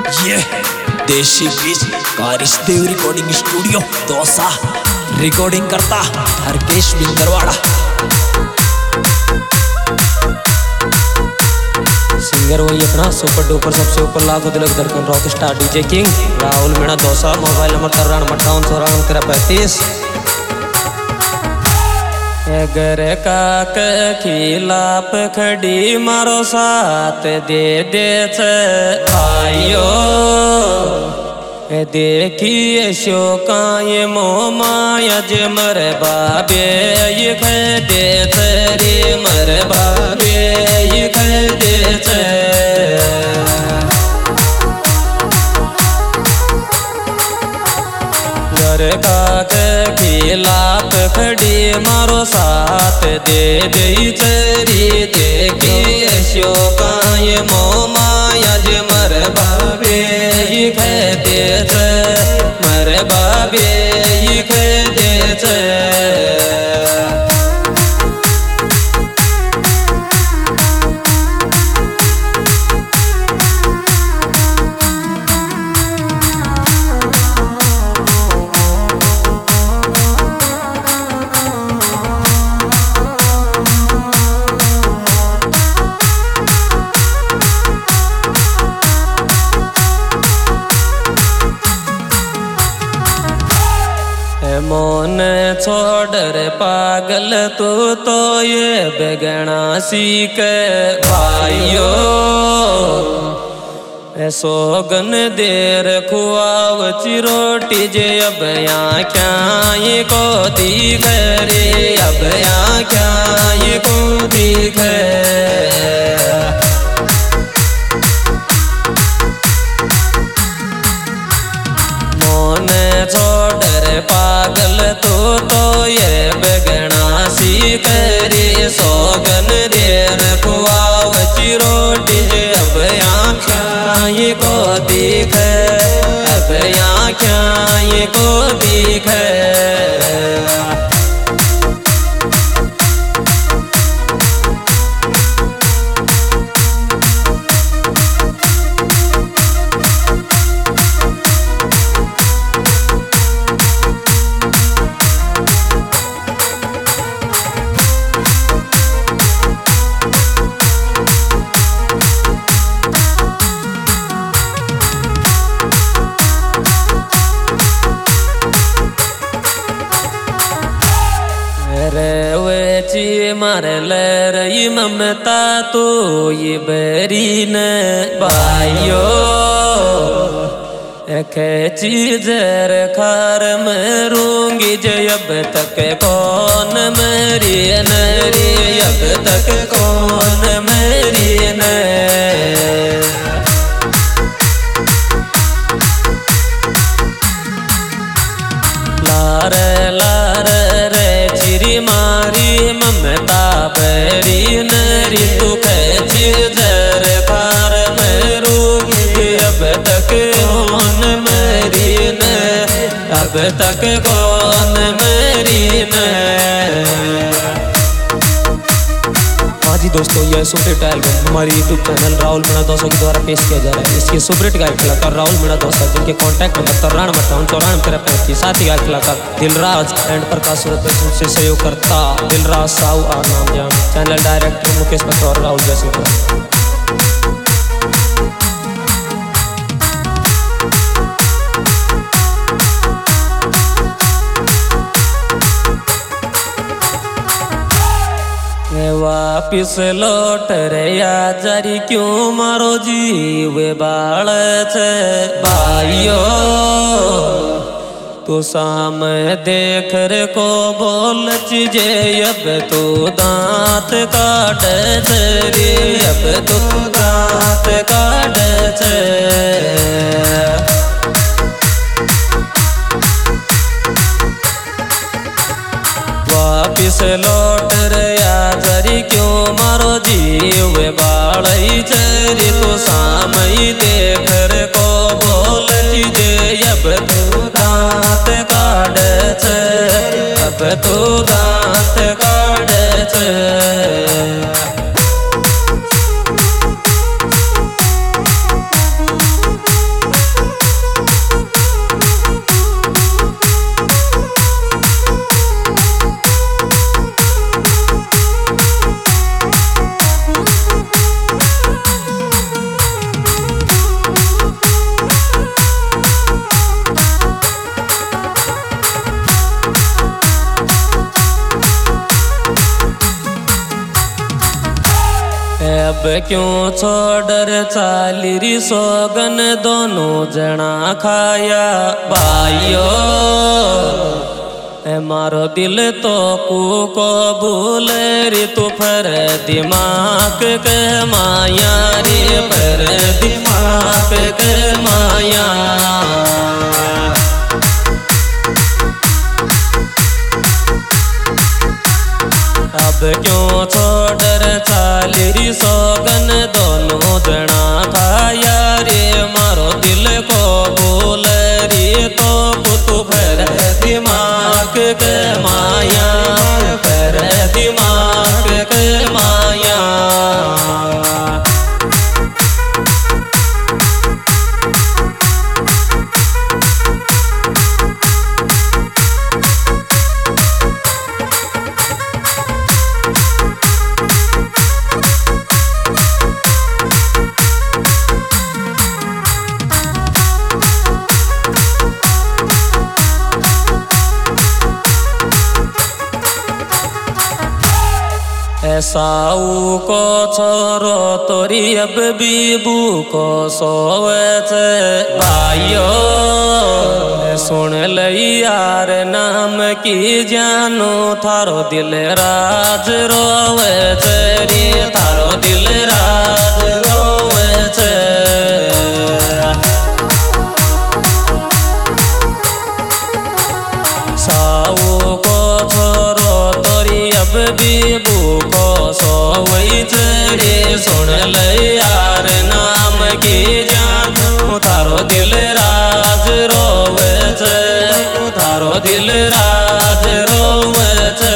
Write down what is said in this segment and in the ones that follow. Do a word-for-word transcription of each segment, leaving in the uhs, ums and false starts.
ये देशी बीज कारिशदेव रिकॉर्डिंग स्टूडियो दौसा रिकॉर्डिंग करता हरकेश बिंदरवाड़ा। सिंगर वही अपना सुपर डुपर सबसे ऊपर लाखों दिलक धड़कन rock star DJ king Rahul Meena Dausa. Mobile number तिरानवे अट्ठावन चौरानवे तेरह पैंतीस। अगर काक खिलाप खड़ी मारो साथ दे दे आयो देखिए शोका ये मोमाया जे मर बाबे ये खे दे रे मर बाबे ये खे दे काक खिलाप खड़ी मारो साथ दे दे चरी देखिए शोका ये मोमाया जे मर बाबे ये कहते मर बाबे ये कहते मोन छोड़ रे पागल तू तो ये बेगना सीख भाइयो सोगन देर खुआव चिरोटी जे अब यहाँ क्या ये को दिख रे अब यहाँ क्या ये को दिख मोन छोड़ रे पागल तू तो ये बेगना सीख रे सोगन देर खुआव चिरोटी अब यहाँ क्या ये को दिख अब यहाँ क्या ये को दिख मार ले रही ममता तो ये बेरी न भाइयो चीजर खार मरूंगी जब तक कौन मरी नरी अब तक कौन मरी न लार लार रे चिरी मारी ममता बरी नरी तू खी जर खार मरूंगी अब तक कौन मरी न अब तक कौन मरी न। हाँ जी दोस्तों, यह सुपरहिट एल्बम हमारी यूट्यूब चैनल राहुल मीणा दौसा के द्वारा पेश किया जा रहा है। इसके सुपरहिट गायक कलाकार राहुल मीणा दौसा जिनके कॉन्टैक्ट नंबर तिरानवे अट्ठावन चौरानवे तेरह पैंतीस। साथ ही गायक कलाकार दिलराज एंड प्रकाश सूरत से सहयोग करता दिलराज साहू और नाम जान। चैनल डायरेक्टर मुकेश पत्र और राहुल जयसिंह। वापिस लौट रया जारी क्यों मारो जीव बाल भाइयो तू साम देख रे को बोल चीजे अब तू दांत काट रे अब तू दांत काट वापिस लौट रया जरी क्यों मारो जीव बाड़ी चरी तू सामई देख रे को बोल चीजे अब तू दांत काट अब तू दांत काट क्यों छोड़र चाली री सोगन दोनों जना खाया भाइयो ए मारो दिल तो कू को भूल रे तू फिर दिमाग के माया रे फिर दिमाग के माया अब क्यों छोड़र चाली री सोगन दोनों जना खाया रे मारो दिल को भूल रे तो तू फिर दिमाग के माया फिर दिमाग के माया ऐसाऊ को छोरो तोरी अब बीबू को सोवे छे भाइयो सुन लई यार नाम की जानो थारो दिल राज रोवे छे रे थारो दिल राज रोवे छे साऊ को छोरो तोरी अब बीबू को सोवई रे सुन ले यार नाम की जानो थारो दिल राज रोवे छे थारो दिल राज रोवे छे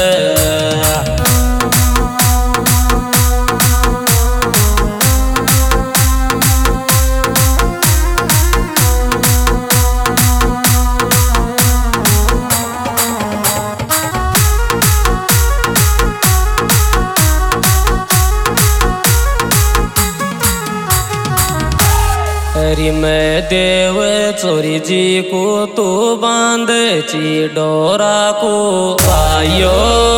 हरी मैं देव चोरी जी को तू बांध ची डोरा को भाइयो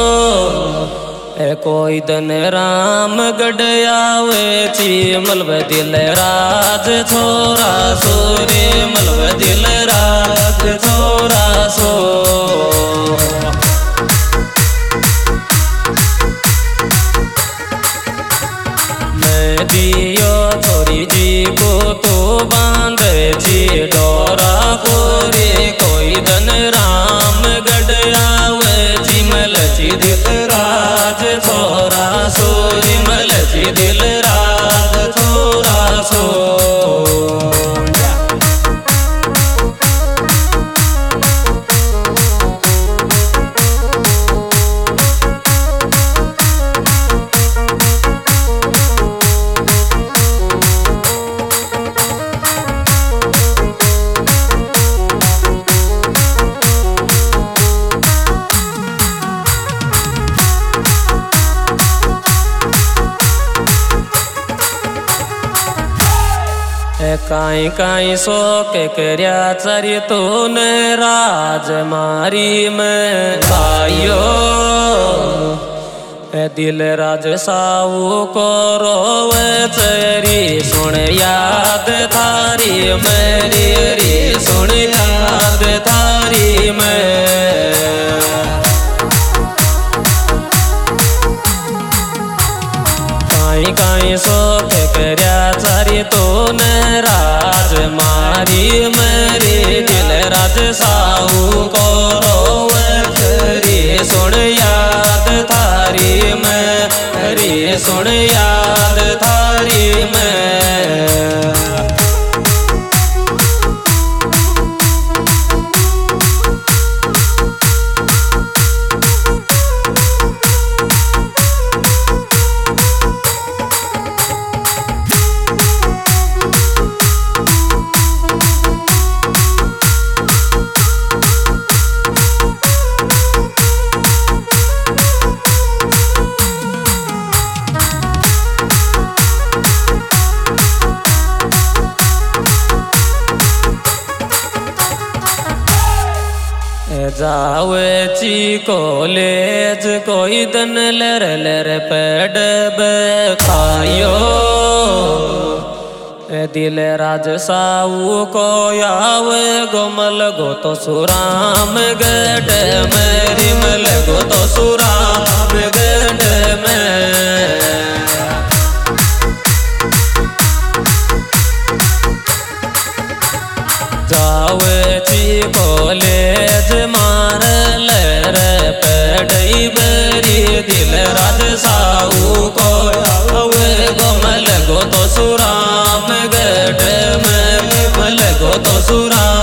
ए कोई दिन राम गढ़यावे ची मलब दिल राज छोरा सोरे मलब दिल राज छोरा सो मैं दियो छोरी जी को तो बांध ची डोरा को रे कोई धन राम गढ़यावे ची मल ची दिल राज छोरा सोरी मल ची दिल राज छोरा सो काई काई सो के करया चरी तूने राज मारी में भाइयो दिल राज साऊ को रोवे चरी सुन याद थारी मेरी री सुन याद थारी में काई काई सो के करया चरी तूने राज मारी मेरी दिल राज साऊ को रोवे रे सुन याद थारी में रे सुन याद थारी में जावे ची कॉलेज कोई दन लर लर पेड खायो दिल राज साऊ को आवे गोमल गो तो सुराम गढ़ मेरी मल गो तो सुराम गढ़ में जावे ची कॉलेज मार लर पेडई बरी दिल राज साऊ को आवे गोमल गो तो सुराम गढ़ में मल गो तो सुराम